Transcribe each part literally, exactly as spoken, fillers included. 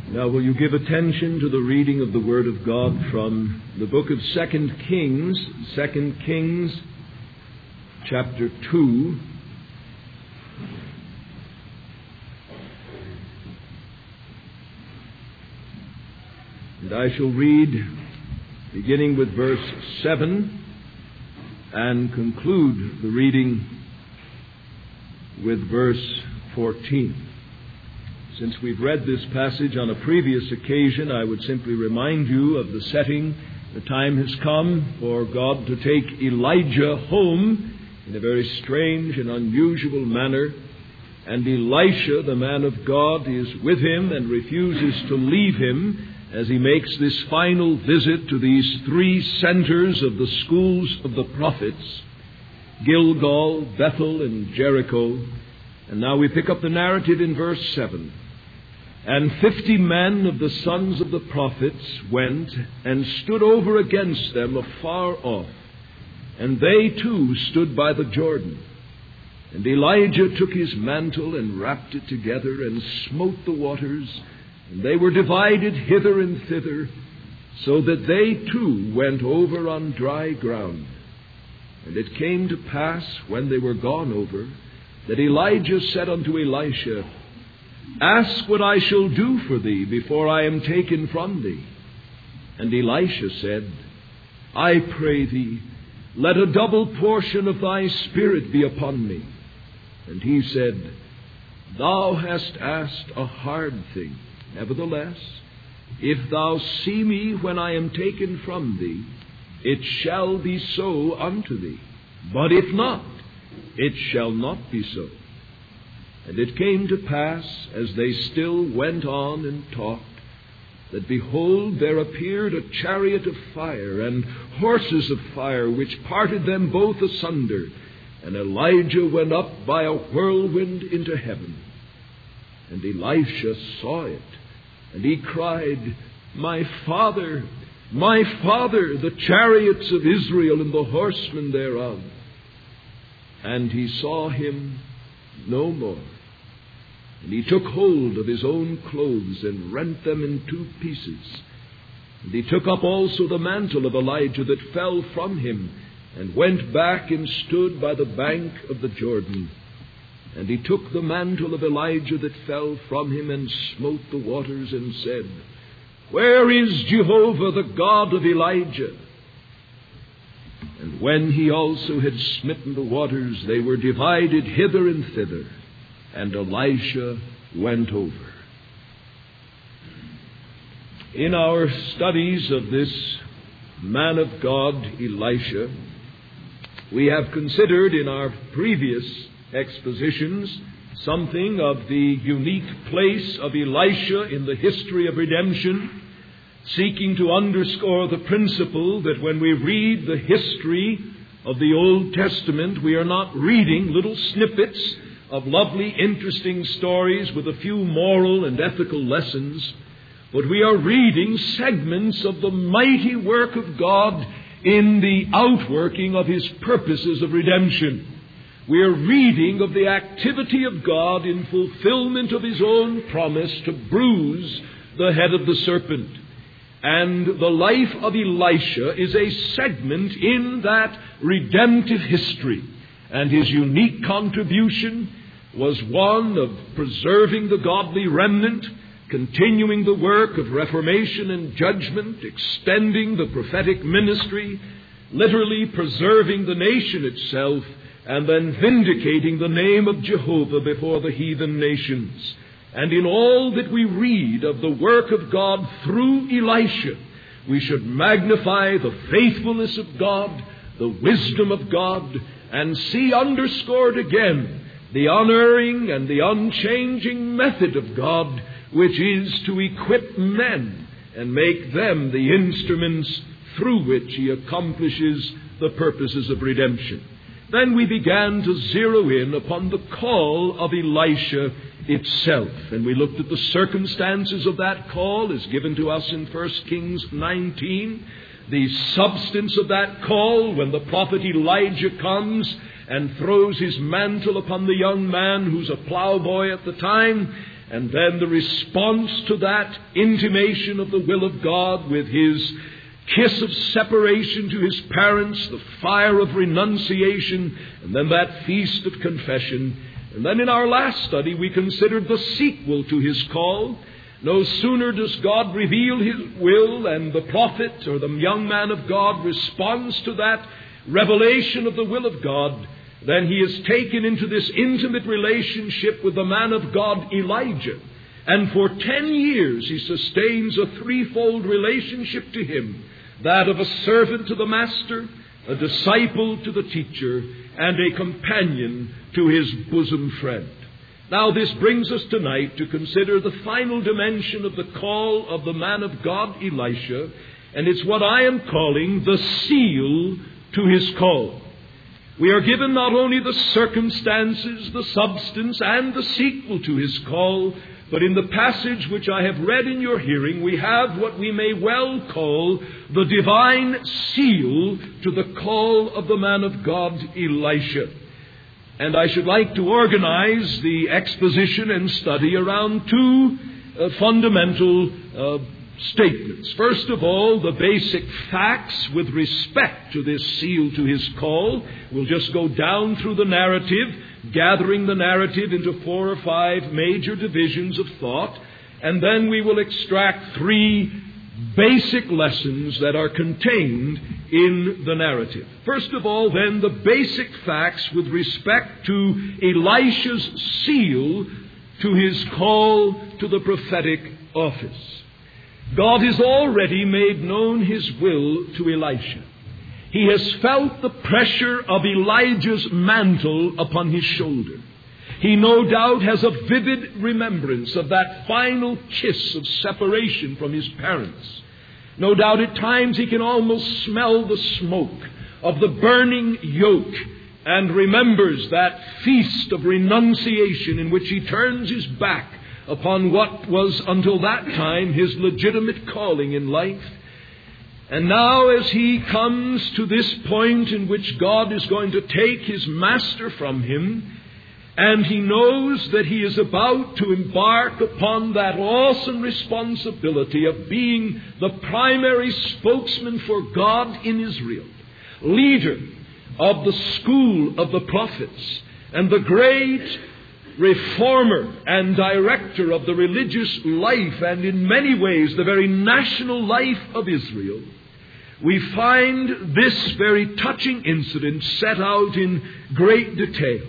Now will you give attention to the reading of the Word of God from the book of Second Kings, Second Kings, chapter two. And I shall read beginning with verse seven and conclude the reading with verse fourteen. Since we've read this passage on a previous occasion, I would simply remind you of the setting. The time has come for God to take Elijah home in a very strange and unusual manner. And Elisha, the man of God, is with him and refuses to leave him as he makes this final visit to these three centers of the schools of the prophets, Gilgal, Bethel, and Jericho. And now we pick up the narrative in verse seven. And fifty men of the sons of the prophets went and stood over against them afar off. And they too stood by the Jordan. And Elijah took his mantle and wrapped it together and smote the waters. And they were divided hither and thither, so that they too went over on dry ground. And it came to pass, when they were gone over, that Elijah said unto Elisha, Ask what I shall do for thee before I am taken from thee. And Elisha said, I pray thee, let a double portion of thy spirit be upon me. And he said, Thou hast asked a hard thing. Nevertheless, if thou see me when I am taken from thee, it shall be so unto thee. But if not, it shall not be so. And it came to pass, as they still went on and talked, that behold, there appeared a chariot of fire and horses of fire, which parted them both asunder. And Elijah went up by a whirlwind into heaven. And Elisha saw it, and he cried, My father, my father, the chariots of Israel and the horsemen thereof. And he saw him no more. And he took hold of his own clothes and rent them in two pieces. And he took up also the mantle of Elijah that fell from him, and went back and stood by the bank of the Jordan. And he took the mantle of Elijah that fell from him, and smote the waters, and said, Where is Jehovah, the God of Elijah? And when he also had smitten the waters, they were divided hither and thither, and Elisha went over. In our studies of this man of God, Elisha, we have considered in our previous expositions something of the unique place of Elisha in the history of redemption, seeking to underscore the principle that when we read the history of the Old Testament, we are not reading little snippets of lovely, interesting stories with a few moral and ethical lessons, but we are reading segments of the mighty work of God in the outworking of His purposes of redemption. We are reading of the activity of God in fulfillment of His own promise to bruise the head of the serpent. And the life of Elisha is a segment in that redemptive history. And his unique contribution was one of preserving the godly remnant, continuing the work of reformation and judgment, extending the prophetic ministry, literally preserving the nation itself, and then vindicating the name of Jehovah before the heathen nations. And in all that we read of the work of God through Elisha, we should magnify the faithfulness of God, the wisdom of God, and see underscored again the unerring and the unchanging method of God, which is to equip men and make them the instruments through which He accomplishes the purposes of redemption. Then we began to zero in upon the call of Elisha itself. And we looked at the circumstances of that call as given to us in First Kings nineteen. The substance of that call when the prophet Elijah comes and throws his mantle upon the young man who's a plowboy at the time and then the response to that intimation of the will of God with his kiss of separation to his parents, the fire of renunciation, and then that feast of confession. And then in our last study we considered the sequel to his call. No sooner does God reveal his will and the prophet or the young man of God responds to that revelation of the will of God, then he is taken into this intimate relationship with the man of God, Elijah. And for ten years he sustains a threefold relationship to him, that of a servant to the master, a disciple to the teacher, and a companion to his bosom friend. Now this brings us tonight to consider the final dimension of the call of the man of God, Elisha, and it's what I am calling the seal to his call. We are given not only the circumstances, the substance, and the sequel to his call, but in the passage which I have read in your hearing, we have what we may well call the divine seal to the call of the man of God, Elisha. And I should like to organize the exposition and study around two uh, fundamental uh, statements. First of all, the basic facts with respect to this seal to his call. We'll just go down through the narrative, gathering the narrative into four or five major divisions of thought, and then we will extract three basic lessons that are contained in the narrative. First of all, then, the basic facts with respect to Elisha's seal to his call to the prophetic office. God has already made known his will to Elisha. He has felt the pressure of Elijah's mantle upon his shoulder. He no doubt has a vivid remembrance of that final kiss of separation from his parents. No doubt at times he can almost smell the smoke of the burning yoke and remembers that feast of renunciation in which he turns his back upon what was until that time his legitimate calling in life. And now as he comes to this point in which God is going to take his master from him, and he knows that he is about to embark upon that awesome responsibility of being the primary spokesman for God in Israel, leader of the school of the prophets, and the great reformer and director of the religious life, and in many ways the very national life of Israel, we find this very touching incident set out in great detail.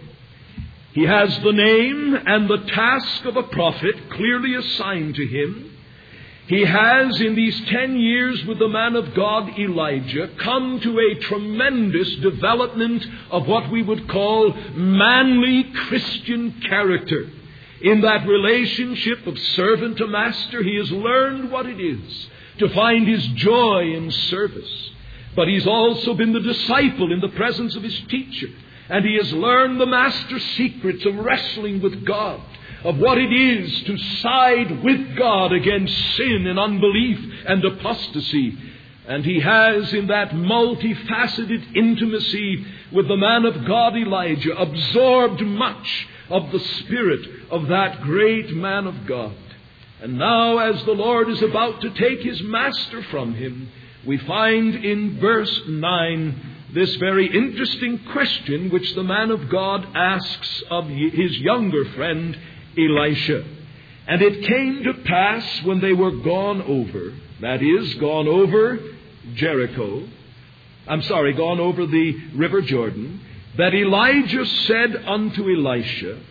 He has the name and the task of a prophet clearly assigned to him. He has, in these ten years with the man of God, Elijah, come to a tremendous development of what we would call manly Christian character. In that relationship of servant to master, he has learned what it is to find his joy in service. But he's also been the disciple in the presence of his teacher. And he has learned the master's secrets of wrestling with God, of what it is to side with God against sin and unbelief and apostasy. And he has, in that multifaceted intimacy with the man of God, Elijah, absorbed much of the spirit of that great man of God. And now, as the Lord is about to take his master from him, we find in verse nine this very interesting question which the man of God asks of his younger friend Elisha. And it came to pass when they were gone over, that is, gone over Jericho, I'm sorry, gone over the river Jordan, that Elijah said unto Elisha,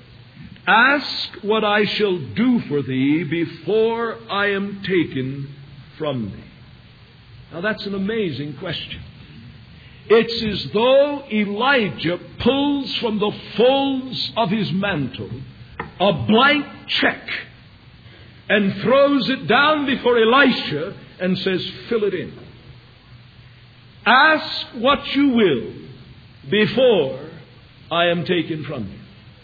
Ask what I shall do for thee before I am taken from thee. Now that's an amazing question. It's as though Elijah pulls from the folds of his mantle a blank check and throws it down before Elisha and says, fill it in. Ask what you will before I am taken from you.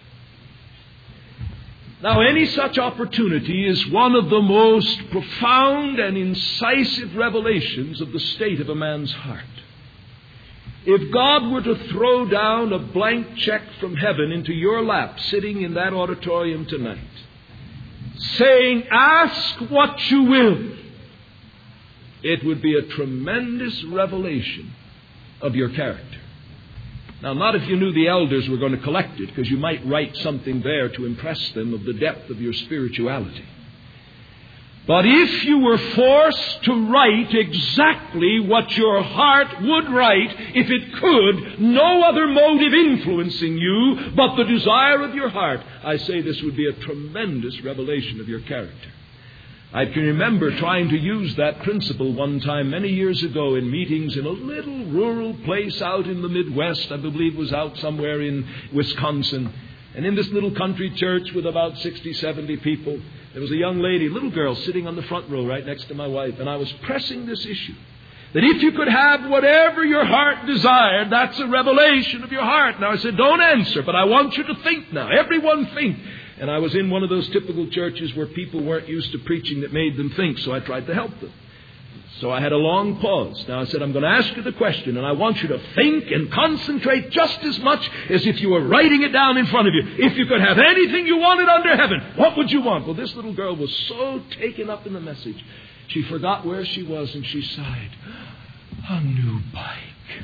Now, any such opportunity is one of the most profound and incisive revelations of the state of a man's heart. If God were to throw down a blank check from heaven into your lap sitting in that auditorium tonight, saying, "Ask what you will," it would be a tremendous revelation of your character. Now, not if you knew the elders were going to collect it, because you might write something there to impress them of the depth of your spirituality. But if you were forced to write exactly what your heart would write, if it could, no other motive influencing you but the desire of your heart, I say this would be a tremendous revelation of your character. I can remember trying to use that principle one time many years ago in meetings in a little rural place out in the Midwest. I believe it was out somewhere in Wisconsin. And in this little country church with about sixty, seventy people, there was a young lady, a little girl, sitting on the front row right next to my wife. And I was pressing this issue, that if you could have whatever your heart desired, that's a revelation of your heart. Now I said, don't answer, but I want you to think now. Everyone think. And I was in one of those typical churches where people weren't used to preaching that made them think, so I tried to help them. So I had a long pause. Now I said, I'm going to ask you the question, and I want you to think and concentrate just as much as if you were writing it down in front of you. If you could have anything you wanted under heaven, what would you want? Well, this little girl was so taken up in the message, she forgot where she was, and she sighed, "A new bike."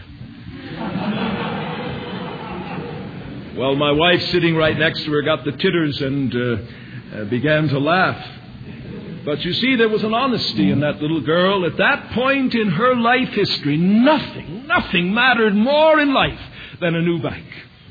Well, my wife sitting right next to her got the titters and uh, uh, began to laugh. But you see, there was an honesty in that little girl. At that point in her life history, nothing, nothing mattered more in life than a new bike.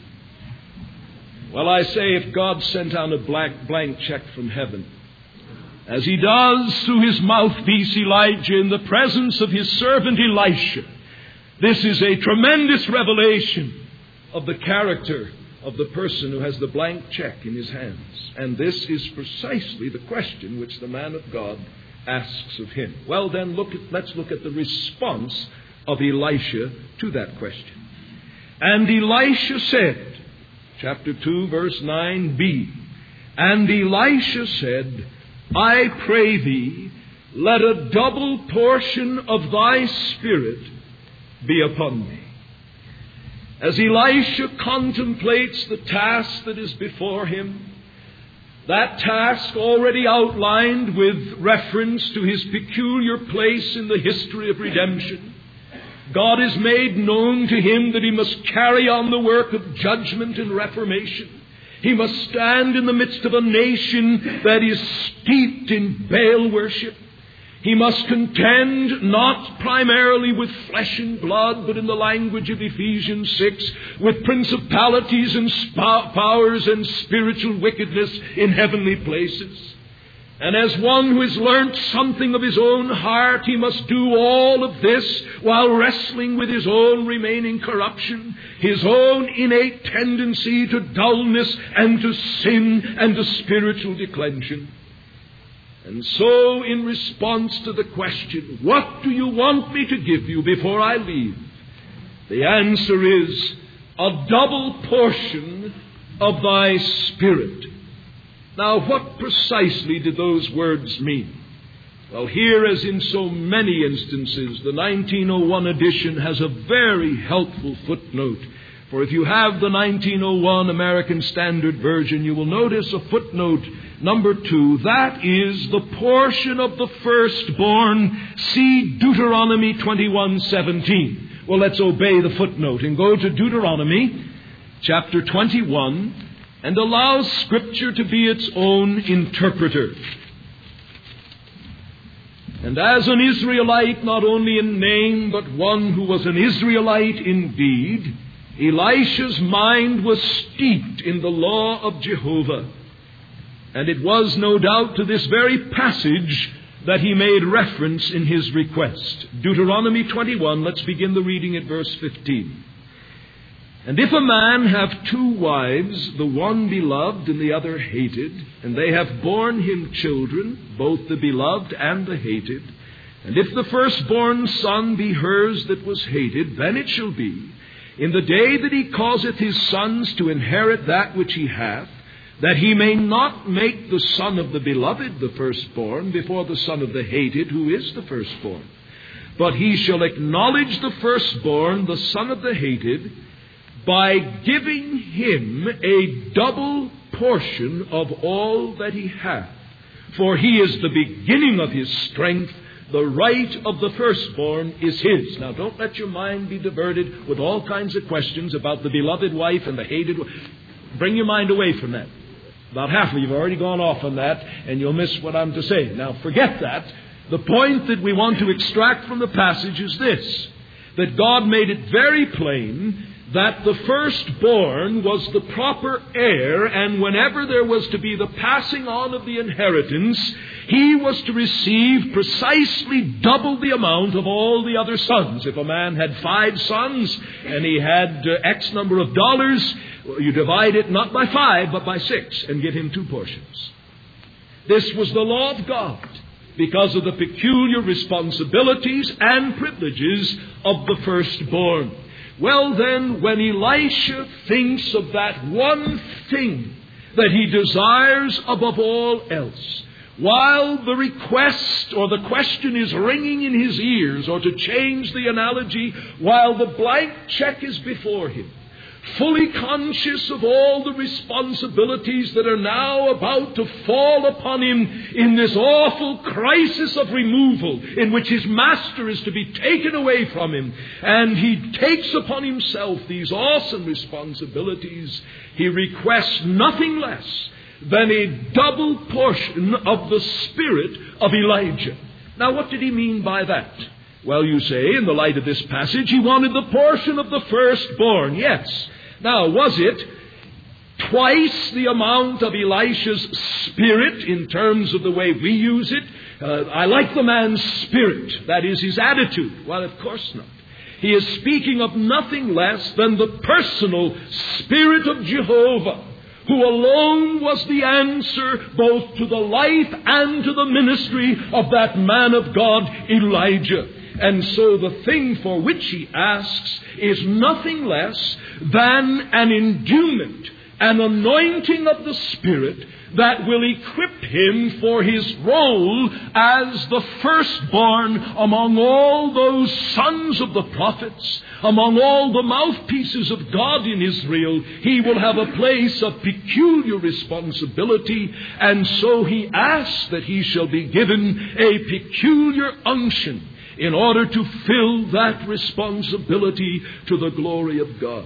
Well, I say, if God sent out a blank, blank check from heaven, as He does through His mouthpiece Elijah in the presence of His servant Elisha, this is a tremendous revelation of the character of the person who has the blank check in his hands. And this is precisely the question which the man of God asks of him. Well, then, look at, let's look at the response of Elisha to that question. And Elisha said, chapter two, verse nine b, and Elisha said, I pray thee, let a double portion of thy spirit be upon me. As Elisha contemplates the task that is before him, that task already outlined with reference to his peculiar place in the history of redemption, God has made known to him that he must carry on the work of judgment and reformation. He must stand in the midst of a nation that is steeped in Baal worship. He must contend not primarily with flesh and blood, but in the language of Ephesians six, with principalities and sp- powers and spiritual wickedness in heavenly places. And as one who has learnt something of his own heart, he must do all of this while wrestling with his own remaining corruption, his own innate tendency to dullness and to sin and to spiritual declension. And so, in response to the question, what do you want me to give you before I leave? The answer is, a double portion of thy spirit. Now, what precisely did those words mean? Well, here, as in so many instances, the nineteen oh one edition has a very helpful footnote. For if you have the nineteen oh one American Standard Version, you will notice a footnote number two. That is the portion of the firstborn. See Deuteronomy twenty-one seventeen. Well, let's obey the footnote and go to Deuteronomy chapter twenty-one and allow Scripture to be its own interpreter. And as an Israelite, not only in name, but one who was an Israelite indeed, Elisha's mind was steeped in the law of Jehovah. And it was no doubt to this very passage that he made reference in his request. Deuteronomy twenty-one, let's begin the reading at verse fifteen. And if a man have two wives, the one beloved and the other hated, and they have borne him children, both the beloved and the hated, and if the firstborn son be hers that was hated, then it shall be, in the day that he causeth his sons to inherit that which he hath, that he may not make the son of the beloved the firstborn before the son of the hated, who is the firstborn. But he shall acknowledge the firstborn, the son of the hated, by giving him a double portion of all that he hath, for he is the beginning of his strength. The right of the firstborn is his. Now, don't let your mind be diverted with all kinds of questions about the beloved wife and the hated wife. Bring your mind away from that. About half of you have already gone off on that, and you'll miss what I'm to say. Now, forget that. The point that we want to extract from the passage is this, that God made it very plain that the firstborn was the proper heir, and whenever there was to be the passing on of the inheritance, he was to receive precisely double the amount of all the other sons. If a man had five sons and he had uh, X number of dollars, you divide it not by five but by six and give him two portions. This was the law of God because of the peculiar responsibilities and privileges of the firstborn. Well then, when Elisha thinks of that one thing that he desires above all else, while the request or the question is ringing in his ears, or to change the analogy, while the blank check is before him, fully conscious of all the responsibilities that are now about to fall upon him in this awful crisis of removal in which his master is to be taken away from him, and he takes upon himself these awesome responsibilities, he requests nothing less than a double portion of the spirit of Elijah. Now, what did he mean by that? Well, you say, in the light of this passage, he wanted the portion of the firstborn. Yes. Now, was it twice the amount of Elisha's spirit in terms of the way we use it? Uh, I like the man's spirit. That is his attitude. Well, of course not. He is speaking of nothing less than the personal Spirit of Jehovah, who alone was the answer both to the life and to the ministry of that man of God, Elijah. And so the thing for which he asks is nothing less than an endowment, an anointing of the Spirit that will equip him for his role as the firstborn among all those sons of the prophets, among all the mouthpieces of God in Israel. He will have a place of peculiar responsibility, and so he asks that he shall be given a peculiar unction in order to fill that responsibility to the glory of God.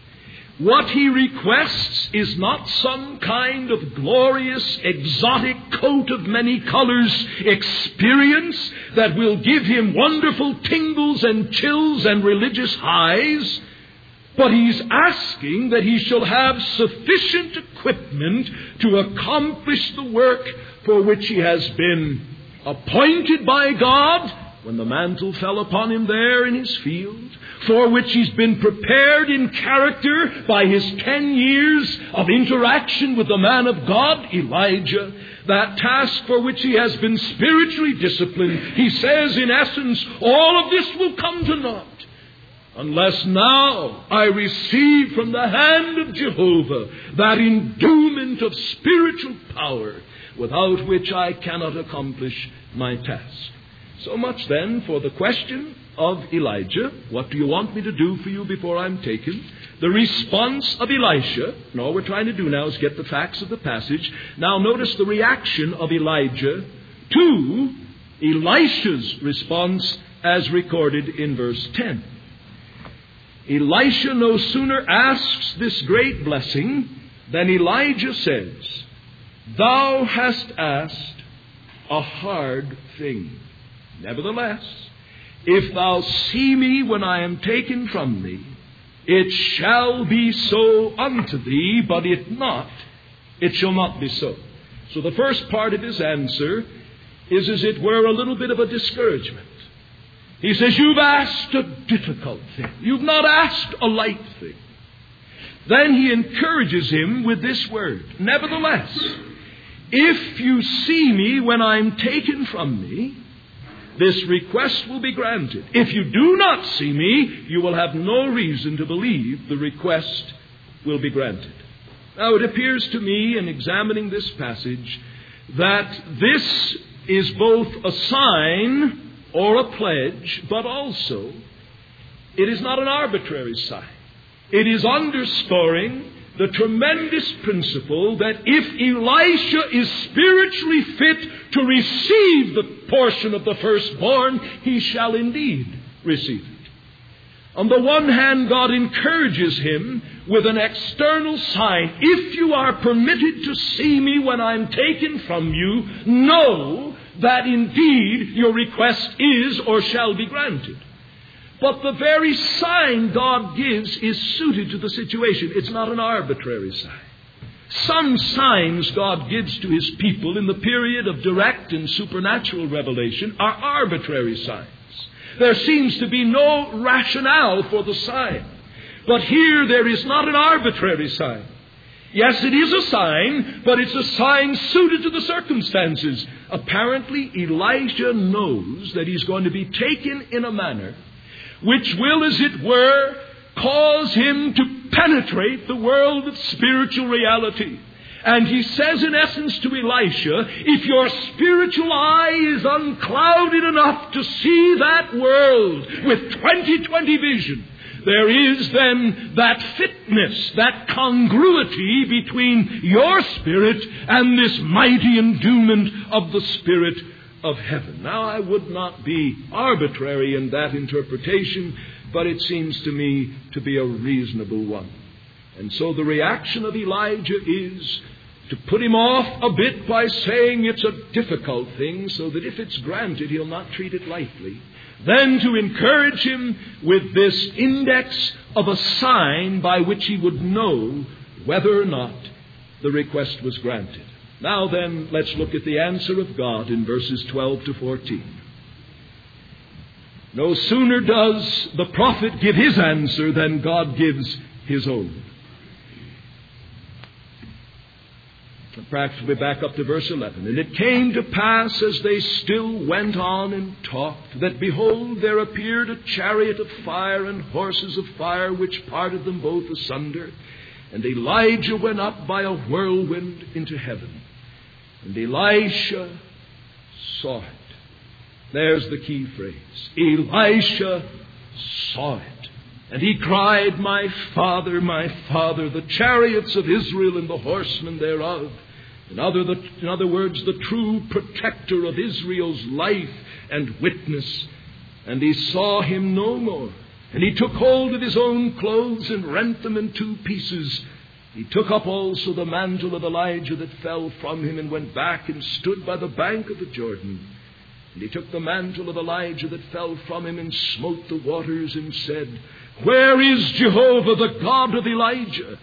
What he requests is not some kind of glorious, exotic coat of many colors experience that will give him wonderful tingles and chills and religious highs, but he's asking that he shall have sufficient equipment to accomplish the work for which he has been appointed by God when the mantle fell upon him there in his field, for which he's been prepared in character by his ten years of interaction with the man of God, Elijah, that task for which he has been spiritually disciplined. He says, in essence, all of this will come to naught unless now I receive from the hand of Jehovah that endowment of spiritual power without which I cannot accomplish my task. So much then for the question of Elijah. What do you want me to do for you before I'm taken? The response of Elisha. And all we're trying to do now is get the facts of the passage. Now notice the reaction of Elijah to Elisha's response as recorded in verse ten. Elisha no sooner asks this great blessing than Elijah says, "Thou hast asked a hard thing. Nevertheless, if thou see me when I am taken from thee, it shall be so unto thee, but if not, it shall not be so." So the first part of his answer is, as it were, a little bit of a discouragement. He says, you've asked a difficult thing. You've not asked a light thing. Then he encourages him with this word, "Nevertheless, if you see me when I'm taken from thee, this request will be granted. If you do not see me, you will have no reason to believe the request will be granted." Now, it appears to me, in examining this passage, that this is both a sign or a pledge, but also it is not an arbitrary sign. It is underscoring the tremendous principle that if Elisha is spiritually fit to receive the portion of the firstborn, he shall indeed receive it. On the one hand, God encourages him with an external sign. If you are permitted to see me when I'm taken from you, know that indeed your request is or shall be granted. But the very sign God gives is suited to the situation. It's not an arbitrary sign. Some signs God gives to his people in the period of direct and supernatural revelation are arbitrary signs. There seems to be no rationale for the sign. But here there is not an arbitrary sign. Yes, it is a sign, but it's a sign suited to the circumstances. Apparently, Elijah knows that he's going to be taken in a manner which will, as it were, cause him to penetrate the world of spiritual reality. And he says in essence to Elisha, if your spiritual eye is unclouded enough to see that world with twenty twenty vision, there is then that fitness, that congruity between your spirit and this mighty endowment of the Spirit of heaven. Now, I would not be arbitrary in that interpretation, but it seems to me to be a reasonable one. And so the reaction of Elijah is to put him off a bit by saying it's a difficult thing, so that if it's granted, he'll not treat it lightly. Then to encourage him with this index of a sign by which he would know whether or not the request was granted. Now then, let's look at the answer of God in verses twelve to fourteen. No sooner does the prophet give his answer than God gives his own. Perhaps we'll back up to verse eleven. And it came to pass, as they still went on and talked, that behold, there appeared a chariot of fire and horses of fire, which parted them both asunder. And Elijah went up by a whirlwind into heaven. And Elisha saw it. There's the key phrase. Elisha saw it. And he cried, My father, my father, the chariots of Israel and the horsemen thereof. In other, the, in other words, the true protector of Israel's life and witness. And he saw him no more. And he took hold of his own clothes and rent them in two pieces. He took up also the mantle of Elijah that fell from him and went back and stood by the bank of the Jordan. And he took the mantle of Elijah that fell from him and smote the waters and said, Where is Jehovah, the God of Elijah?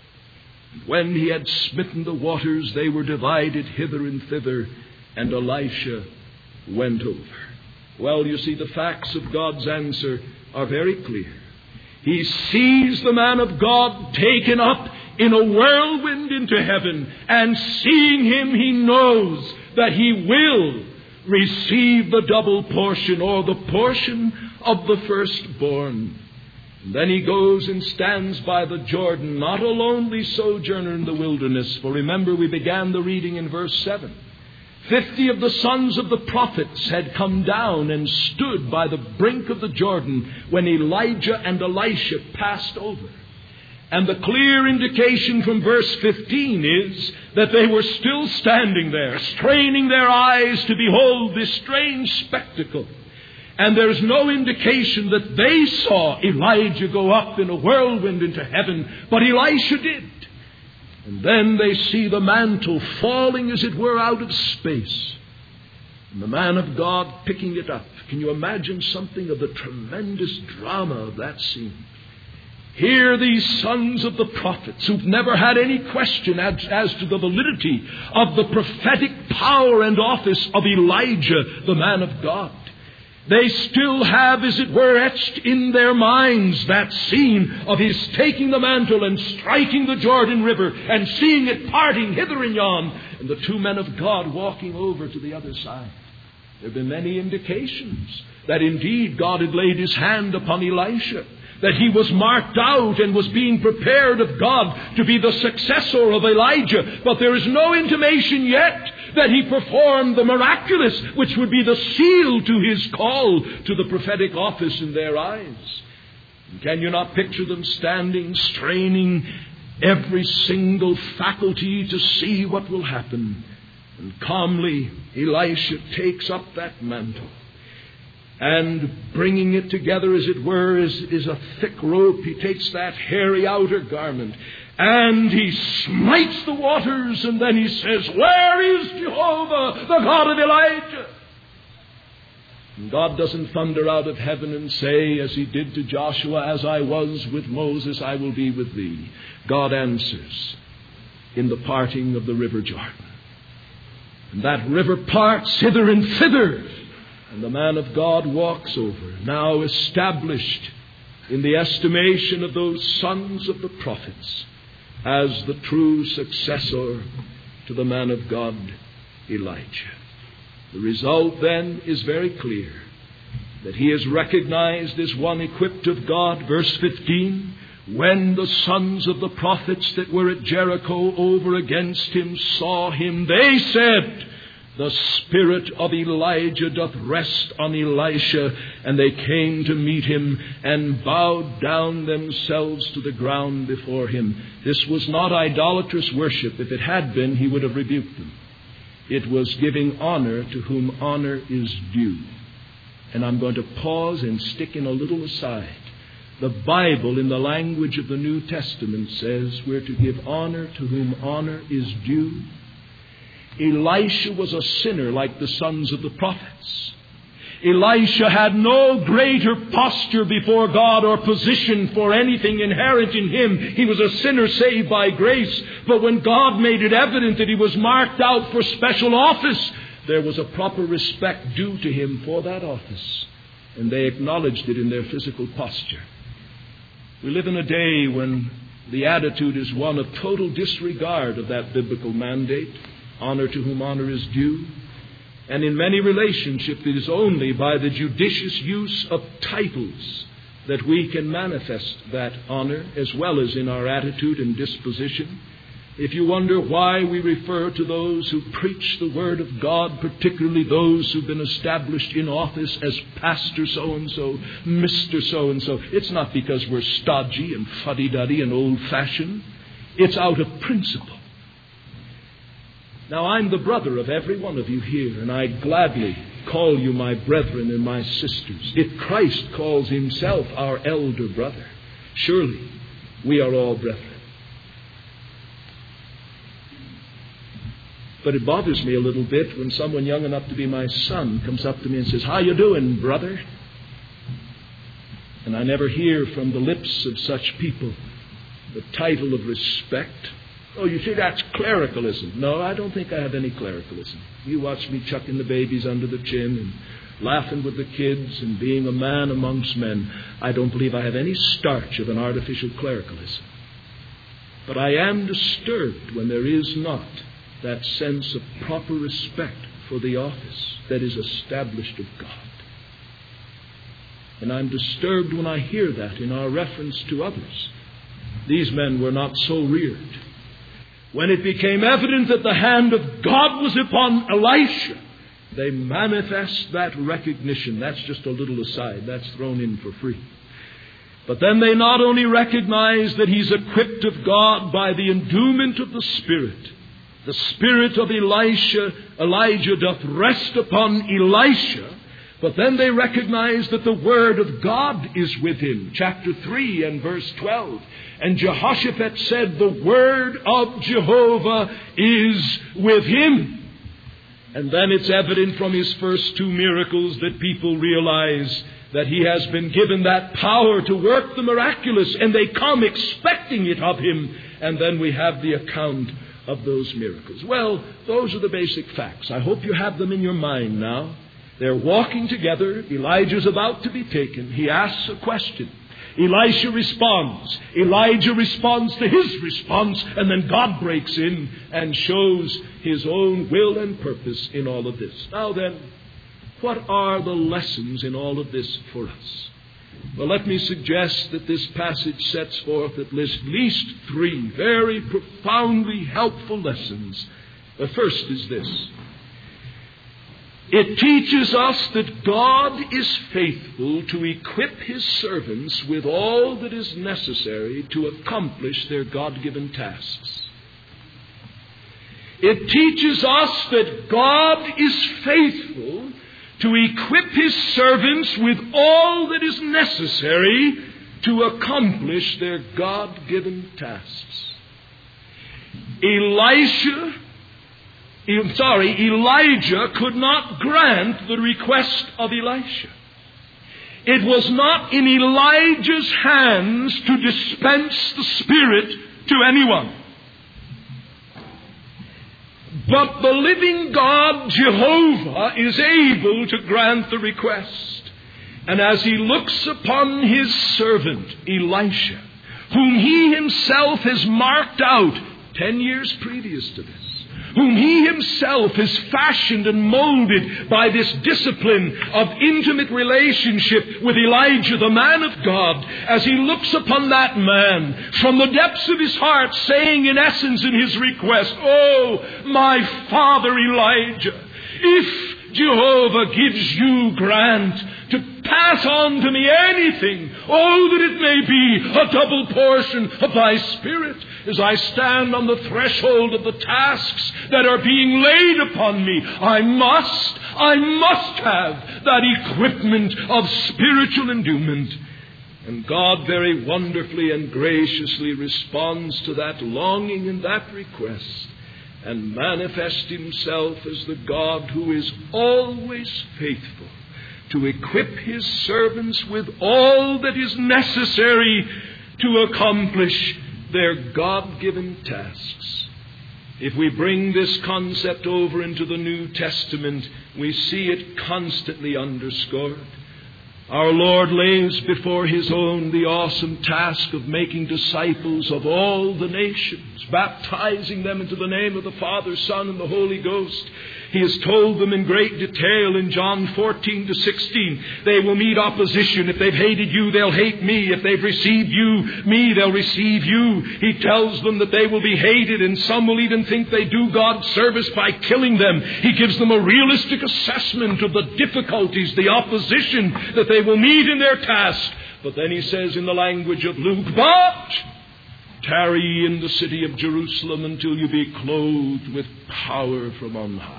And when he had smitten the waters, they were divided hither and thither, and Elisha went over. Well, you see, the facts of God's answer are very clear. He sees the man of God taken up in a whirlwind into heaven, and seeing him, he knows that he will receive the double portion, or the portion of the firstborn. And then he goes and stands by the Jordan, not a lonely sojourner in the wilderness. For remember, we began the reading in verse seven. Fifty of the sons of the prophets had come down and stood by the brink of the Jordan when Elijah and Elisha passed over. And the clear indication from verse fifteen is that they were still standing there, straining their eyes to behold this strange spectacle. And there's no indication that they saw Elijah go up in a whirlwind into heaven, but Elisha did. And then they see the mantle falling, as it were, out of space. And the man of God picking it up. Can you imagine something of the tremendous drama of that scene? Here these sons of the prophets, who've never had any question as, as to the validity of the prophetic power and office of Elijah, the man of God. They still have, as it were, etched in their minds that scene of his taking the mantle and striking the Jordan River and seeing it parting hither and yon, and the two men of God walking over to the other side. There have been many indications that indeed God had laid his hand upon Elisha, that he was marked out and was being prepared of God to be the successor of Elijah. But there is no intimation yet that he performed the miraculous, which would be the seal to his call to the prophetic office in their eyes. And can you not picture them standing, straining every single faculty to see what will happen. And calmly, Elisha takes up that mantle. And bringing it together, as it were, is, is a thick rope. He takes that hairy outer garment and he smites the waters, and then he says, "Where is Jehovah, the God of Elijah?" And God doesn't thunder out of heaven and say, as he did to Joshua, "As I was with Moses, I will be with thee." God answers in the parting of the river Jordan. And that river parts hither and thither, and the man of God walks over, now established in the estimation of those sons of the prophets as the true successor to the man of God, Elijah. The result then is very clear, that he is recognized as one equipped of God. Verse fifteen, when the sons of the prophets that were at Jericho over against him saw him, they said, "The spirit of Elijah doth rest on Elisha." And they came to meet him and bowed down themselves to the ground before him. This was not idolatrous worship. If it had been, he would have rebuked them. It was giving honor to whom honor is due. And I'm going to pause and stick in a little aside. The Bible, in the language of the New Testament, says we're to give honor to whom honor is due. Elisha was a sinner like the sons of the prophets. Elisha had no greater posture before God or position for anything inherent in him. He was a sinner saved by grace. But when God made it evident that he was marked out for special office, there was a proper respect due to him for that office. And they acknowledged it in their physical posture. We live in a day when the attitude is one of total disregard of that biblical mandate. Honor to whom honor is due. And in many relationships, it is only by the judicious use of titles that we can manifest that honor, as well as in our attitude and disposition. If you wonder why we refer to those who preach the Word of God, particularly those who've been established in office as Pastor so-and-so, Mister so-and-so, it's not because we're stodgy and fuddy-duddy and old-fashioned. It's out of principle. Now, I'm the brother of every one of you here, and I gladly call you my brethren and my sisters. If Christ calls himself our elder brother, surely we are all brethren. But it bothers me a little bit when someone young enough to be my son comes up to me and says, "How you doing, brother?" And I never hear from the lips of such people the title of respect. Oh, you see, that's clericalism. No, I don't think I have any clericalism. You watch me chucking the babies under the chin and laughing with the kids and being a man amongst men. I don't believe I have any starch of an artificial clericalism. But I am disturbed when there is not that sense of proper respect for the office that is established of God. And I'm disturbed when I hear that in our reference to others. These men were not so reared. When it became evident that the hand of God was upon Elisha, they manifest that recognition. That's just a little aside. That's thrown in for free. But then they not only recognize that he's equipped of God by the endowment of the Spirit. The Spirit of Elisha, Elijah doth rest upon Elisha. But then they recognize that the Word of God is with him. Chapter three and verse twelve. And Jehoshaphat said, "The Word of Jehovah is with him." And then it's evident from his first two miracles that people realize that he has been given that power to work the miraculous. And they come expecting it of him. And then we have the account of those miracles. Well, those are the basic facts. I hope you have them in your mind now. They're walking together. Elijah's about to be taken. He asks a question. Elisha responds. Elijah responds to his response. And then God breaks in and shows his own will and purpose in all of this. Now then, what are the lessons in all of this for us? Well, let me suggest that this passage sets forth at least three very profoundly helpful lessons. The first is this. It teaches us that God is faithful to equip His servants with all that is necessary to accomplish their God-given tasks. It teaches us that God is faithful to equip His servants with all that is necessary to accomplish their God-given tasks. Elisha I'm sorry, Elijah could not grant the request of Elisha. It was not in Elijah's hands to dispense the Spirit to anyone. But the living God, Jehovah, is able to grant the request. And as He looks upon His servant, Elisha, whom He Himself has marked out ten years previous to this, whom He Himself has fashioned and molded by this discipline of intimate relationship with Elijah, the man of God, as he looks upon that man from the depths of his heart, saying in essence in his request, "Oh, my father Elijah, if Jehovah gives you grant to pass on to me anything, oh, that it may be a double portion of thy Spirit, as I stand on the threshold of the tasks that are being laid upon me. I must, I must have that equipment of spiritual endowment." And God very wonderfully and graciously responds to that longing and that request, and manifests Himself as the God who is always faithful to equip His servants with all that is necessary to accomplish their God-given tasks. If we bring this concept over into the New Testament, we see it constantly underscored. Our Lord lays before His own the awesome task of making disciples of all the nations, baptizing them into the name of the Father, Son, and the Holy Ghost. He has told them in great detail in John fourteen to sixteen, they will meet opposition. If they've hated you, they'll hate me. If they've received you, me, they'll receive you. He tells them that they will be hated, and some will even think they do God service by killing them. He gives them a realistic assessment of the difficulties, the opposition that they will meet in their task. But then He says in the language of Luke, "But tarry in the city of Jerusalem until you be clothed with power from on high.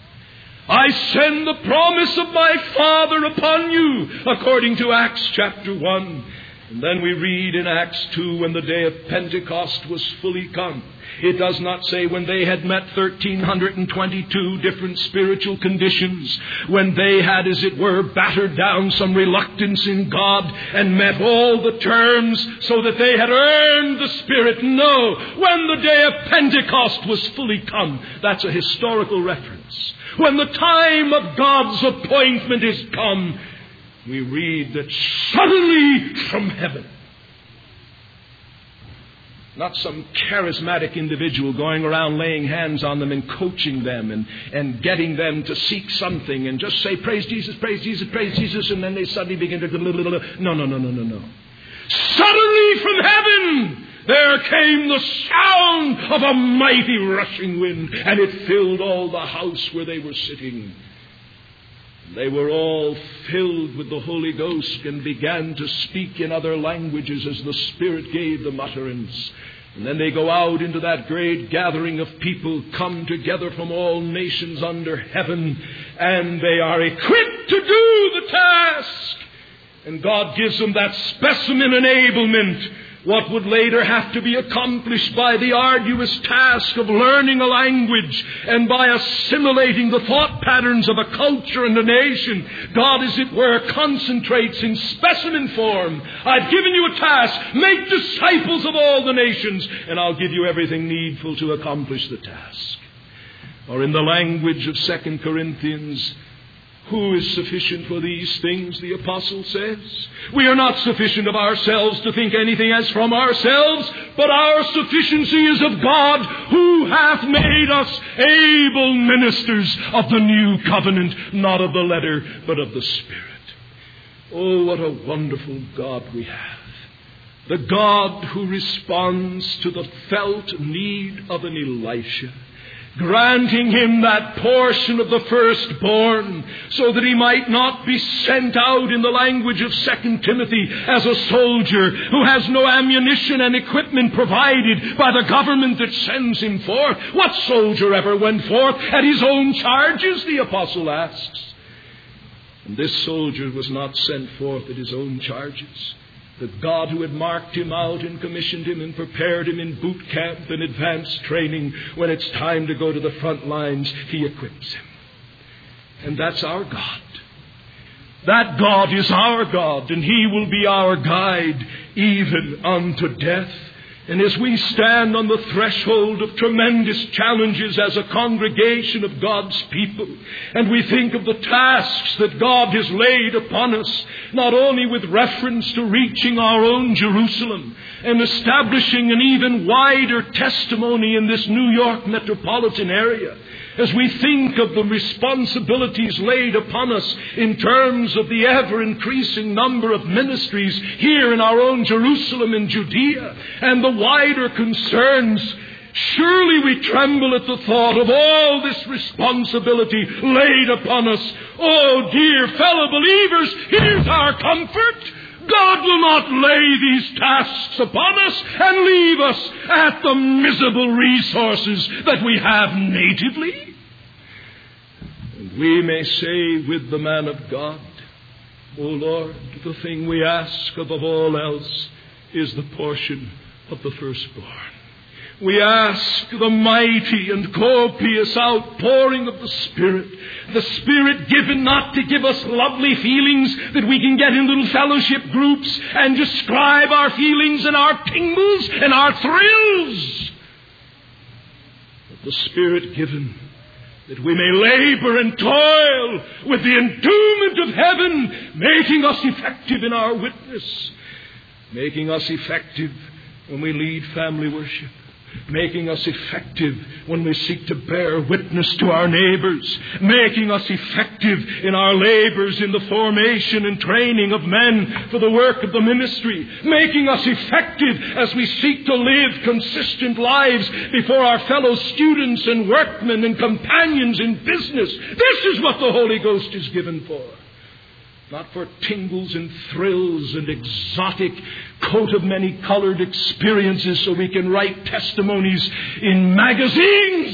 I send the promise of my Father upon you," according to Acts chapter one. And then we read in Acts two, when the day of Pentecost was fully come. It does not say when they had met one thousand three hundred twenty-two different spiritual conditions, when they had, as it were, battered down some reluctance in God and met all the terms so that they had earned the Spirit. No, when the day of Pentecost was fully come. That's a historical reference. When the time of God's appointment is come, we read that suddenly from heaven, not some charismatic individual going around laying hands on them and coaching them and, and getting them to seek something and just say, "Praise Jesus, praise Jesus, praise Jesus," and then they suddenly begin to... No, no, no, no, no, no. Suddenly from heaven there came the sound of a mighty rushing wind, and it filled all the house where they were sitting. They were all filled with the Holy Ghost and began to speak in other languages as the Spirit gave them utterance. And then they go out into that great gathering of people come together from all nations under heaven, and they are equipped to do the task. And God gives them that specimen enablement, what would later have to be accomplished by the arduous task of learning a language and by assimilating the thought patterns of a culture and a nation. God, as it were, concentrates in specimen form. I've given you a task. Make disciples of all the nations, and I'll give you everything needful to accomplish the task. Or in the language of Second Corinthians, who is sufficient for these things, the apostle says? We are not sufficient of ourselves to think anything as from ourselves, but our sufficiency is of God, who hath made us able ministers of the new covenant, not of the letter, but of the Spirit. Oh, what a wonderful God we have. The God who responds to the felt need of an Elisha granting him that portion of the firstborn, so that he might not be sent out, in the language of Second Timothy, as a soldier who has no ammunition and equipment provided by the government that sends him forth. What soldier ever went forth at his own charges, the apostle asks. And this soldier was not sent forth at his own charges. The God who had marked him out and commissioned him and prepared him in boot camp and advanced training, when it's time to go to the front lines, he equips him. And that's our God. That God is our God, and he will be our guide even unto death. And as we stand on the threshold of tremendous challenges as a congregation of God's people, and we think of the tasks that God has laid upon us, not only with reference to reaching our own Jerusalem and establishing an even wider testimony in this New York metropolitan area, as we think of the responsibilities laid upon us in terms of the ever-increasing number of ministries here in our own Jerusalem and Judea, and the wider concerns, surely we tremble at the thought of all this responsibility laid upon us. Oh, dear fellow believers, here's our comfort. God will not lay these tasks upon us and leave us at the miserable resources that we have natively. And we may say with the man of God, O Lord, the thing we ask above all else is the portion of the firstborn. We ask the mighty and copious outpouring of the Spirit. The Spirit given not to give us lovely feelings that we can get in little fellowship groups and describe our feelings and our tingles and our thrills. But the Spirit given that we may labor and toil with the endowment of heaven, making us effective in our witness, making us effective when we lead family worship, making us effective when we seek to bear witness to our neighbors, making us effective in our labors in the formation and training of men for the work of the ministry, making us effective as we seek to live consistent lives before our fellow students and workmen and companions in business. This is what the Holy Ghost is given for. Not for tingles and thrills and exotic coat of many colored experiences so we can write testimonies in magazines.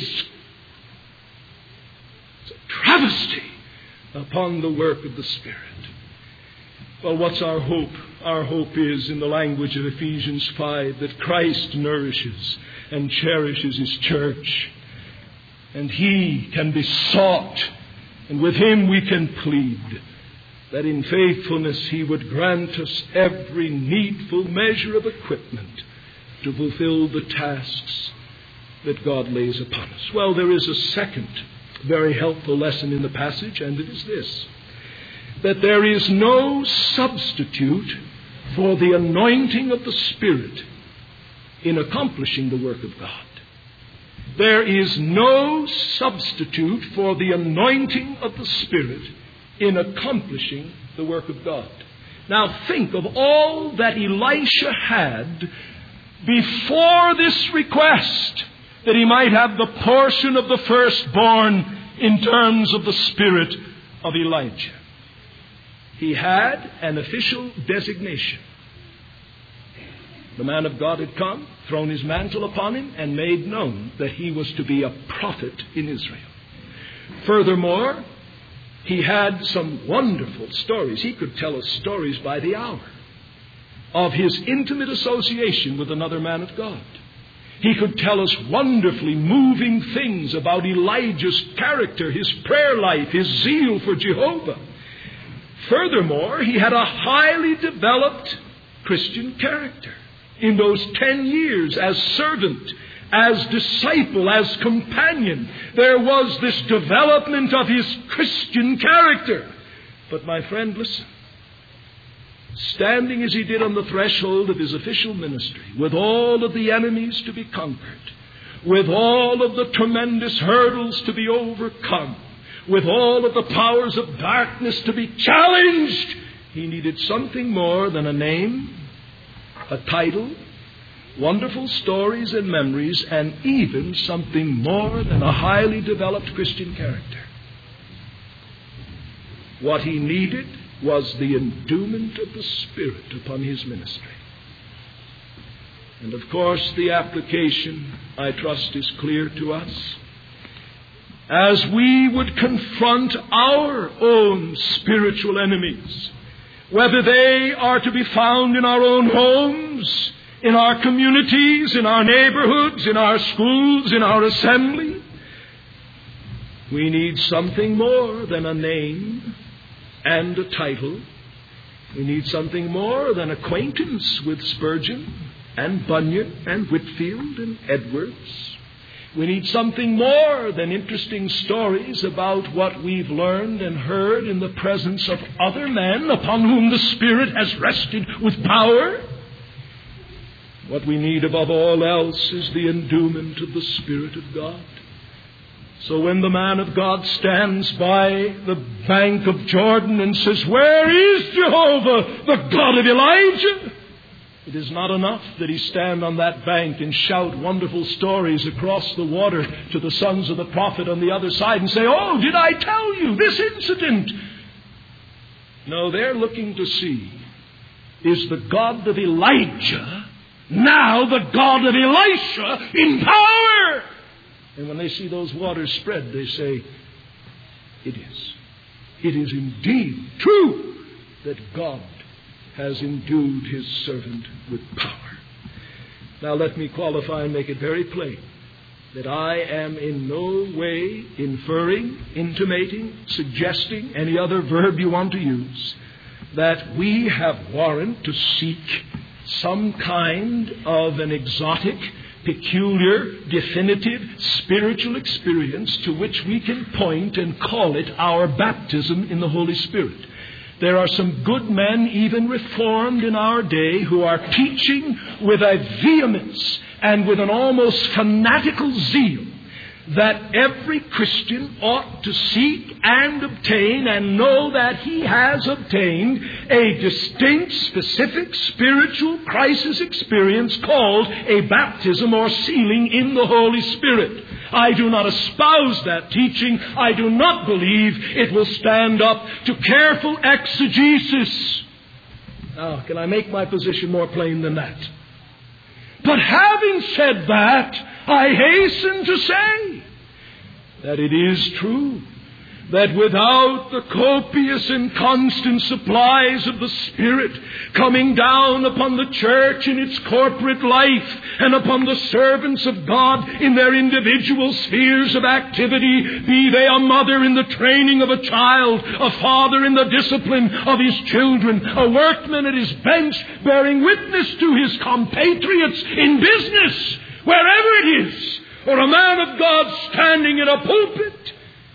It's a travesty upon the work of the Spirit. Well, what's our hope? Our hope is, in the language of Ephesians five, that Christ nourishes and cherishes His church. And He can be sought, and with Him we can plead, that in faithfulness He would grant us every needful measure of equipment to fulfill the tasks that God lays upon us. Well, there is a second very helpful lesson in the passage, and it is this: that there is no substitute for the anointing of the Spirit in accomplishing the work of God. There is no substitute for the anointing of the Spirit in accomplishing the work of God. Now think of all that Elisha had before this request, that he might have the portion of the firstborn in terms of the spirit of Elijah. He had an official designation. The man of God had come, thrown his mantle upon him, and made known that he was to be a prophet in Israel. Furthermore, he had some wonderful stories. He could tell us stories by the hour of his intimate association with another man of God. He could tell us wonderfully moving things about Elijah's character, his prayer life, his zeal for Jehovah. Furthermore, he had a highly developed Christian character. In those ten years as servant, as disciple, as companion, there was this development of his Christian character. But my friend, listen. Standing as he did on the threshold of his official ministry, with all of the enemies to be conquered, with all of the tremendous hurdles to be overcome, with all of the powers of darkness to be challenged, he needed something more than a name, a title, wonderful stories and memories, and even something more than a highly developed Christian character. What he needed was the endowment of the Spirit upon his ministry. And of course, the application, I trust, is clear to us. As we would confront our own spiritual enemies, whether they are to be found in our own homes, in our communities, in our neighborhoods, in our schools, in our assembly, we need something more than a name and a title. We need something more than acquaintance with Spurgeon and Bunyan and Whitfield and Edwards. We need something more than interesting stories about what we've learned and heard in the presence of other men upon whom the Spirit has rested with power. What we need above all else is the endowment of the Spirit of God. So when the man of God stands by the bank of Jordan and says, "Where is Jehovah, the God of Elijah?" it is not enough that he stand on that bank and shout wonderful stories across the water to the sons of the prophet on the other side and say, "Oh, did I tell you this incident?" No, they're looking to see, is the God of Elijah now the God of Elisha in power? And when they see those waters spread, they say, "It is. It is indeed true that God has endued his servant with power." Now let me qualify and make it very plain that I am in no way inferring, intimating, suggesting, any other verb you want to use, that we have warrant to seek some kind of an exotic, peculiar, definitive, spiritual experience to which we can point and call it our baptism in the Holy Spirit. There are some good men, even Reformed in our day, who are teaching with a vehemence and with an almost fanatical zeal that every Christian ought to seek and obtain and know that he has obtained a distinct, specific spiritual crisis experience called a baptism or sealing in the Holy Spirit. I do not espouse that teaching. I do not believe it will stand up to careful exegesis. Now, can I make my position more plain than that? But having said that, I hasten to say that it is true that without the copious and constant supplies of the Spirit coming down upon the church in its corporate life and upon the servants of God in their individual spheres of activity, be they a mother in the training of a child, a father in the discipline of his children, a workman at his bench bearing witness to his compatriots in business, wherever it is, or a man of God standing in a pulpit,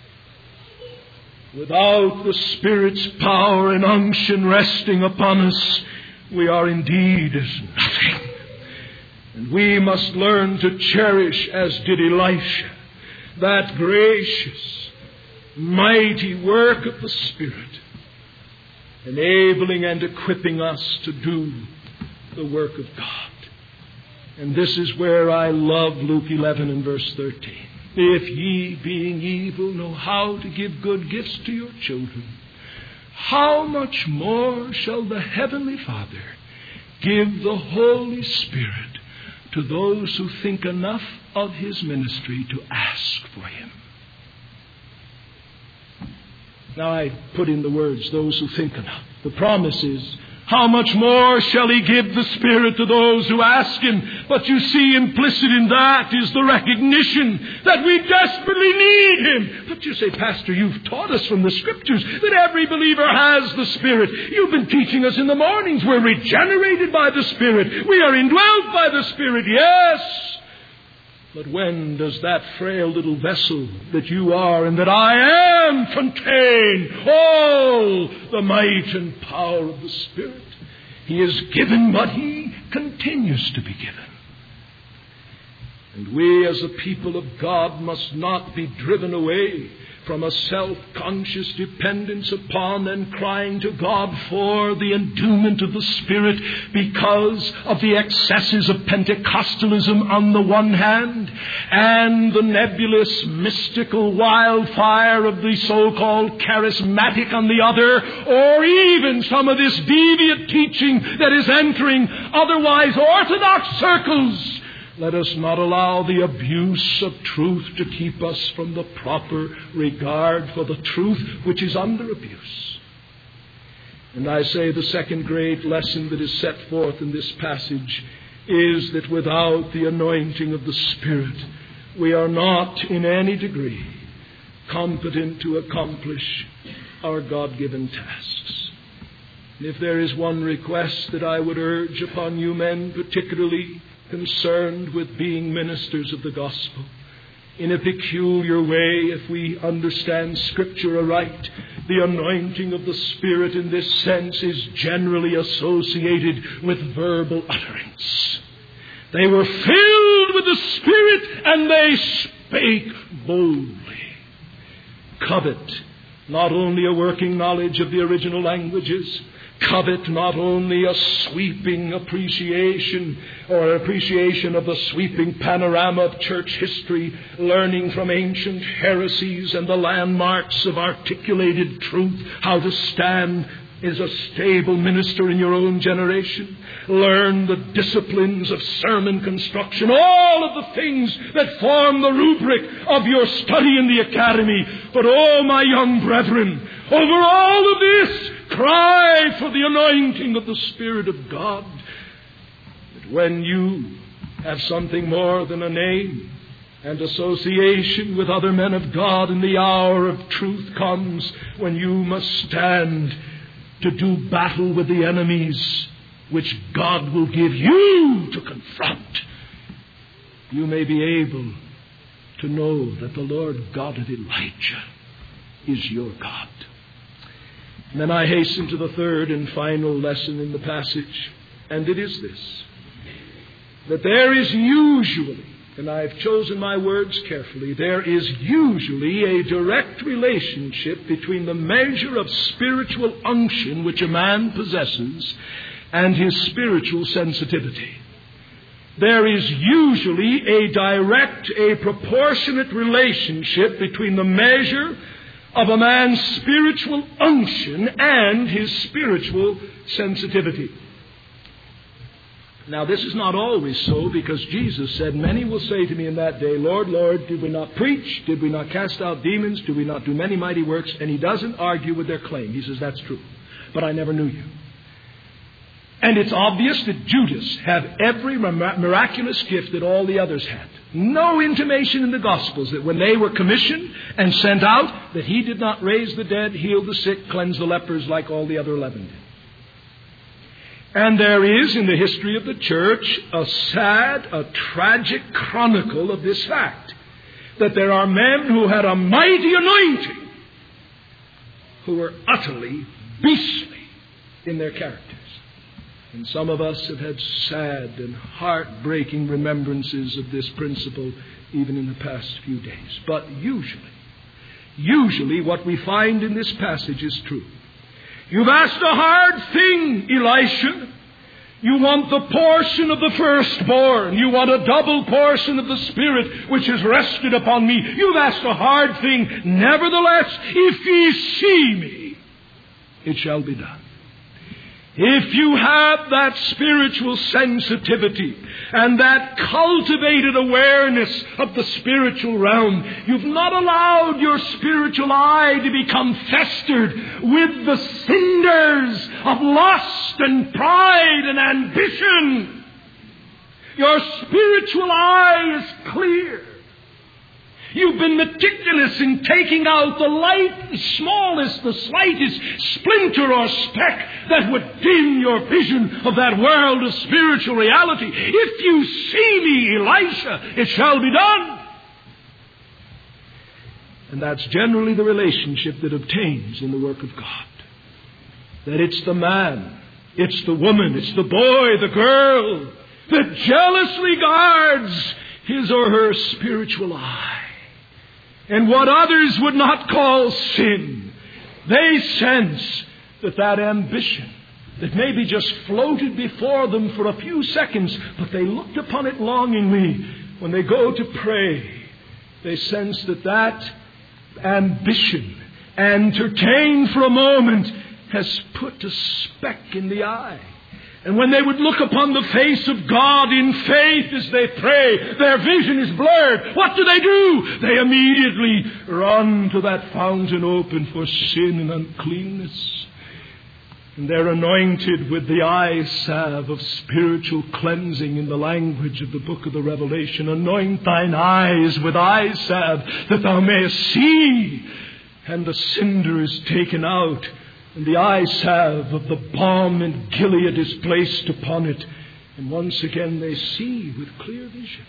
without the Spirit's power and unction resting upon us, we are indeed as nothing. And we must learn to cherish, as did Elisha, that gracious, mighty work of the Spirit, enabling and equipping us to do the work of God. And this is where I love Luke eleven and verse thirteen. If ye, being evil, know how to give good gifts to your children, how much more shall the Heavenly Father give the Holy Spirit to those who think enough of his ministry to ask for him? Now I put in the words, those who think enough. The promise is, how much more shall he give the Spirit to those who ask him? But you see, implicit in that is the recognition that we desperately need him. But you say, "Pastor, you've taught us from the Scriptures that every believer has the Spirit. You've been teaching us in the mornings. We're regenerated by the Spirit. We are indwelt by the Spirit." Yes. But when does that frail little vessel that you are and that I am contain all the might and power of the Spirit? He is given, but he continues to be given. And we as a people of God must not be driven away from a self-conscious dependence upon and crying to God for the endowment of the Spirit because of the excesses of Pentecostalism on the one hand, and the nebulous, mystical wildfire of the so-called charismatic on the other, or even some of this deviant teaching that is entering otherwise orthodox circles, let us not allow the abuse of truth to keep us from the proper regard for the truth which is under abuse. And I say the second great lesson that is set forth in this passage is that without the anointing of the Spirit, we are not in any degree competent to accomplish our God-given tasks. And if there is one request that I would urge upon you men, particularly concerned with being ministers of the gospel, in a peculiar way, if we understand Scripture aright, the anointing of the Spirit in this sense is generally associated with verbal utterance. They were filled with the Spirit and they spake boldly. Covet not only a working knowledge of the original languages, covet not only a sweeping appreciation or appreciation of the sweeping panorama of church history, learning from ancient heresies and the landmarks of articulated truth how to stand as a stable minister in your own generation. Learn the disciplines of sermon construction, all of the things that form the rubric of your study in the academy. But oh, my young brethren, over all of this, cry for the anointing of the Spirit of God. That when you have something more than a name and association with other men of God, and the hour of truth comes when you must stand to do battle with the enemies which God will give you to confront, you may be able to know that the Lord God of Elijah is your God. And then I hasten to the third and final lesson in the passage, and it is this: that there is usually, and I've chosen my words carefully, there is usually a direct relationship between the measure of spiritual unction which a man possesses and his spiritual sensitivity. There is usually a direct, a proportionate relationship between the measure of a man's spiritual unction and his spiritual sensitivity. Now, this is not always so, because Jesus said, many will say to me in that day, Lord, Lord, did we not preach? Did we not cast out demons? Did we not do many mighty works? And he doesn't argue with their claim. He says, that's true, but I never knew you. And it's obvious that Judas had every miraculous gift that all the others had. No intimation in the Gospels that when they were commissioned and sent out, that he did not raise the dead, heal the sick, cleanse the lepers like all the other eleven did. And there is in the history of the church a sad, a tragic chronicle of this fact, that there are men who had a mighty anointing who were utterly beastly in their characters. And some of us have had sad and heartbreaking remembrances of this principle even in the past few days. But usually, usually what we find in this passage is true. You've asked a hard thing, Elisha. You want the portion of the firstborn. You want a double portion of the Spirit which is rested upon me. You've asked a hard thing. Nevertheless, if ye see me, it shall be done. If you have that spiritual sensitivity and that cultivated awareness of the spiritual realm, you've not allowed your spiritual eye to become festered with the cinders of lust and pride and ambition. Your spiritual eye is clear. You've been meticulous in taking out the light, the smallest, the slightest splinter or speck that would dim your vision of that world of spiritual reality. If you see me, Elisha, it shall be done. And that's generally the relationship that obtains in the work of God. That it's the man, it's the woman, it's the boy, the girl that jealously guards his or her spiritual eye. and what others would not call sin. They sense that that ambition that maybe just floated before them for a few seconds, but they looked upon it longingly when they go to pray. They sense that that ambition, entertained for a moment, has put a speck in the eye. And when they would look upon the face of God in faith as they pray, their vision is blurred. What do they do? They immediately run to that fountain open for sin and uncleanness. And they're anointed with the eye salve of spiritual cleansing in the language of the book of the Revelation. Anoint thine eyes with eye salve that thou mayest see. And the cinder is taken out, and the eye salve of the balm in Gilead is placed upon it. And once again they see with clear vision.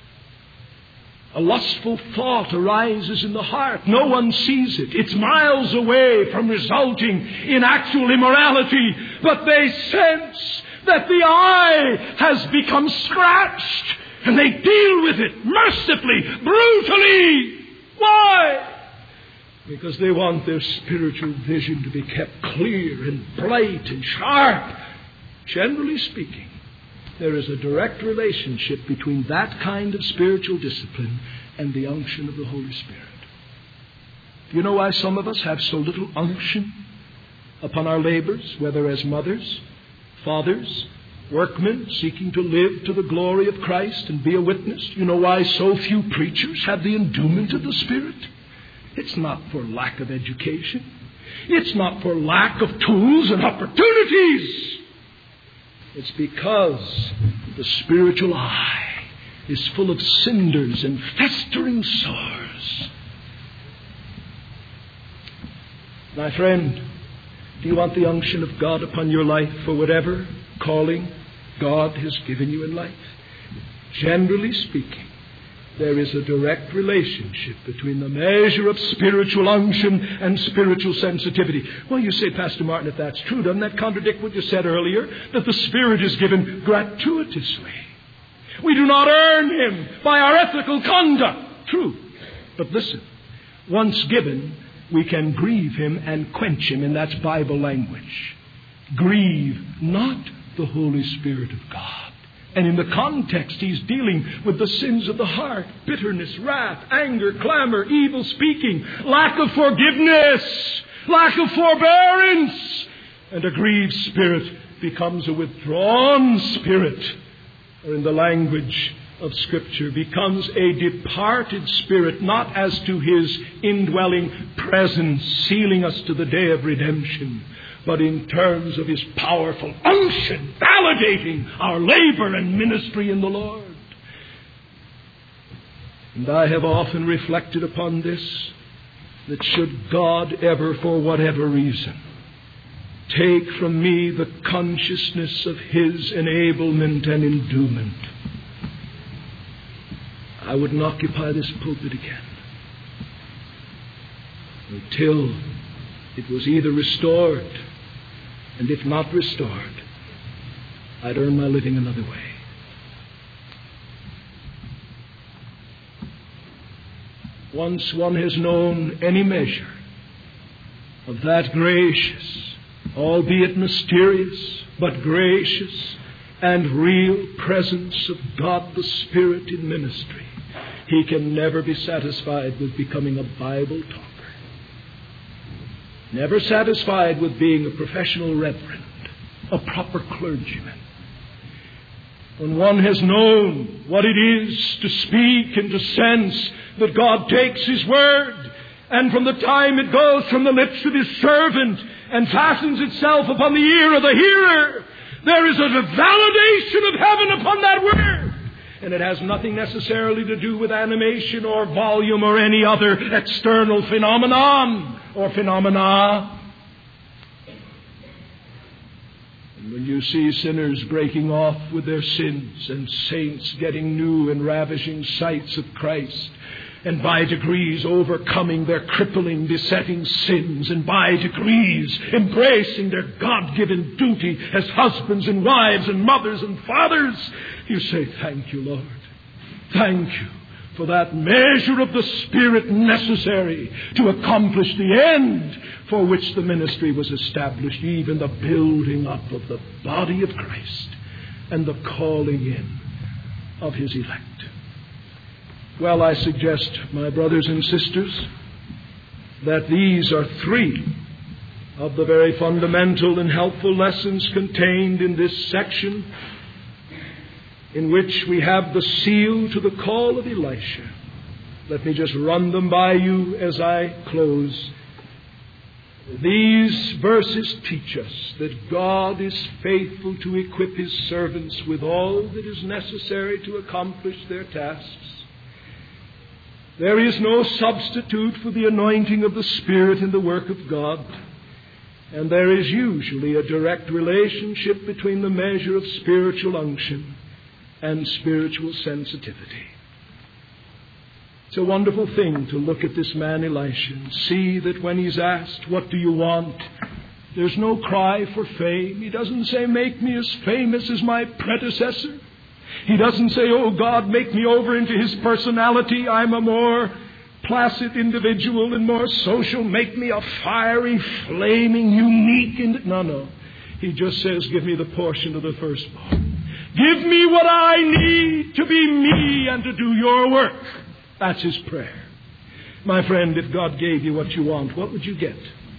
A lustful thought arises in the heart. No one sees it. It's miles away from resulting in actual immorality. But they sense that the eye has become scratched. And they deal with it mercifully, brutally. Why? Because they want their spiritual vision to be kept clear and bright and sharp. Generally speaking, there is a direct relationship between that kind of spiritual discipline and the unction of the Holy Spirit. Do you know why some of us have so little unction upon our labors, whether as mothers, fathers, workmen seeking to live to the glory of Christ and be a witness? Do you know why so few preachers have the endowment of the Spirit? It's not for lack of education. It's not for lack of tools and opportunities. It's because the spiritual eye is full of cinders and festering sores. My friend, do you want the unction of God upon your life for whatever calling God has given you in life? Generally speaking, there is a direct relationship between the measure of spiritual unction and spiritual sensitivity. Well, you say, Pastor Martin, if that's true, doesn't that contradict what you said earlier? That the Spirit is given gratuitously. We do not earn Him by our ethical conduct. True. But listen, once given, we can grieve Him and quench Him, and that's Bible language. Grieve not the Holy Spirit of God. And in the context, he's dealing with the sins of the heart. Bitterness, wrath, anger, clamor, evil speaking, lack of forgiveness, lack of forbearance. And a grieved spirit becomes a withdrawn spirit. Or in the language of Scripture, becomes a departed spirit, not as to his indwelling presence, sealing us to the day of redemption, but in terms of his powerful unction, validating our labor and ministry in the Lord. And I have often reflected upon this, that should God ever, for whatever reason, take from me the consciousness of His enablement and endowment, I wouldn't occupy this pulpit again until it was either restored, and if not restored, I'd earn my living another way. Once one has known any measure of that gracious, albeit mysterious, but gracious and real presence of God the Spirit in ministry, he can never be satisfied with becoming a Bible talker. Never satisfied with being a professional reverend, a proper clergyman. When one has known what it is to speak and to sense that God takes His word, and from the time it goes from the lips of His servant and fastens itself upon the ear of the hearer, there is a validation of heaven upon that word. And it has nothing necessarily to do with animation or volume or any other external phenomenon or phenomena. And when you see sinners breaking off with their sins and saints getting new and ravishing sights of Christ, and by degrees overcoming their crippling, besetting sins, and by degrees embracing their God-given duty as husbands and wives and mothers and fathers, you say, thank you, Lord. Thank you for that measure of the Spirit necessary to accomplish the end for which the ministry was established, even the building up of the body of Christ and the calling in of His elect. Well, I suggest, my brothers and sisters, that these are three of the very fundamental and helpful lessons contained in this section, in which we have the seal to the call of Elisha. Let me just run them by you as I close. These verses teach us that God is faithful to equip His servants with all that is necessary to accomplish their tasks. There is no substitute for the anointing of the Spirit in the work of God. And there is usually a direct relationship between the measure of spiritual unction and spiritual sensitivity. It's a wonderful thing to look at this man Elisha and see that when he's asked, "What do you want?" there's no cry for fame. He doesn't say, "Make me as famous as my predecessor." He doesn't say, "Oh God, make me over into His personality. I'm a more placid individual and more social. Make me a fiery, flaming, unique." Ind-. No, no. He just says, "Give me the portion of the firstborn. Give me what I need to be me and to do your work." That's his prayer. My friend, if God gave you what you want, what would you get?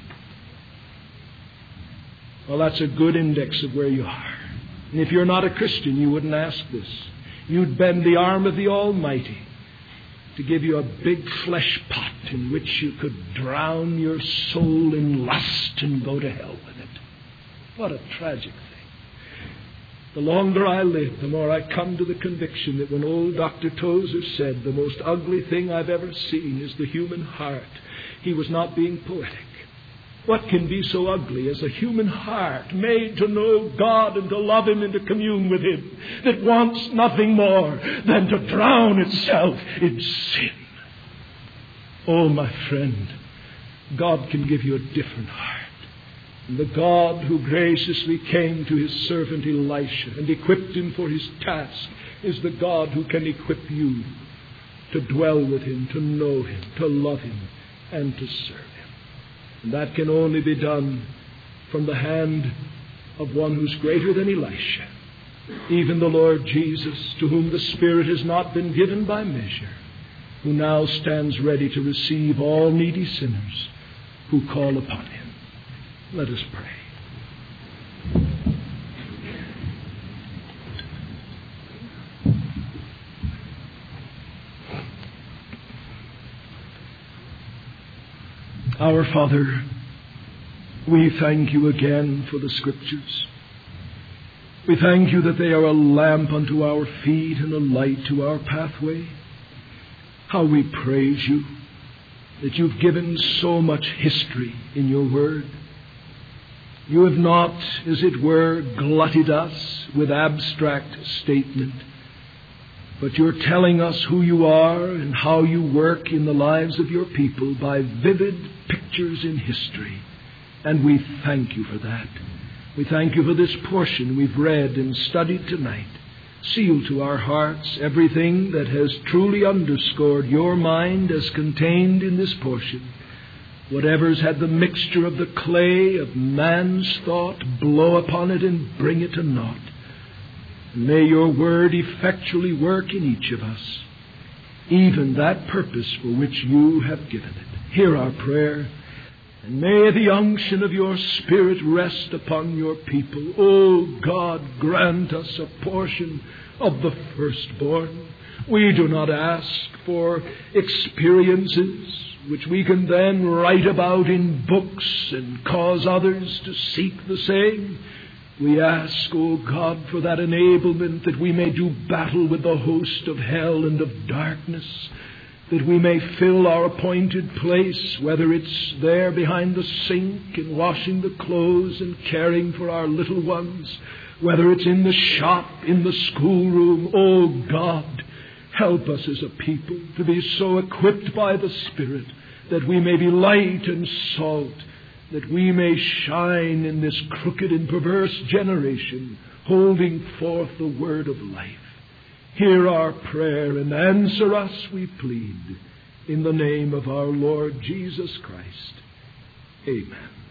Well, that's a good index of where you are. And if you're not a Christian, you wouldn't ask this. You'd bend the arm of the Almighty to give you a big flesh pot in which you could drown your soul in lust and go to hell with it. What a tragic thing. The longer I live, the more I come to the conviction that when old Doctor Tozer said, "The most ugly thing I've ever seen is the human heart," he was not being poetic. What can be so ugly as a human heart made to know God and to love Him and to commune with Him, that wants nothing more than to drown itself in sin? Oh, my friend, God can give you a different heart. And the God who graciously came to His servant Elisha and equipped him for his task is the God who can equip you to dwell with Him, to know Him, to love Him, and to serve Him. And that can only be done from the hand of one who's greater than Elisha, even the Lord Jesus, to whom the Spirit has not been given by measure, who now stands ready to receive all needy sinners who call upon Him. Let us pray. Our Father, we thank You again for the Scriptures. We thank You that they are a lamp unto our feet and a light to our pathway. How we praise You that You've given so much history in Your Word. You have not, as it were, glutted us with abstract statement, but You're telling us who You are and how You work in the lives of Your people by vivid pictures in history. And we thank You for that. We thank You for this portion we've read and studied tonight. Seal to our hearts everything that has truly underscored Your mind as contained in this portion. Whatever's had the mixture of the clay of man's thought, blow upon it and bring it to naught. And may Your word effectually work in each of us, even that purpose for which You have given it. Hear our prayer, and may the unction of Your Spirit rest upon Your people. O God, grant us a portion of the firstborn. We do not ask for experiences which we can then write about in books and cause others to seek the same. We ask, O God, for that enablement that we may do battle with the host of hell and of darkness, that we may fill our appointed place, whether it's there behind the sink and washing the clothes and caring for our little ones, whether it's in the shop, in the schoolroom. O God, help us as a people to be so equipped by the Spirit that we may be light and salt, that we may shine in this crooked and perverse generation, holding forth the word of life. Hear our prayer and answer us, we plead, in the name of our Lord Jesus Christ. Amen.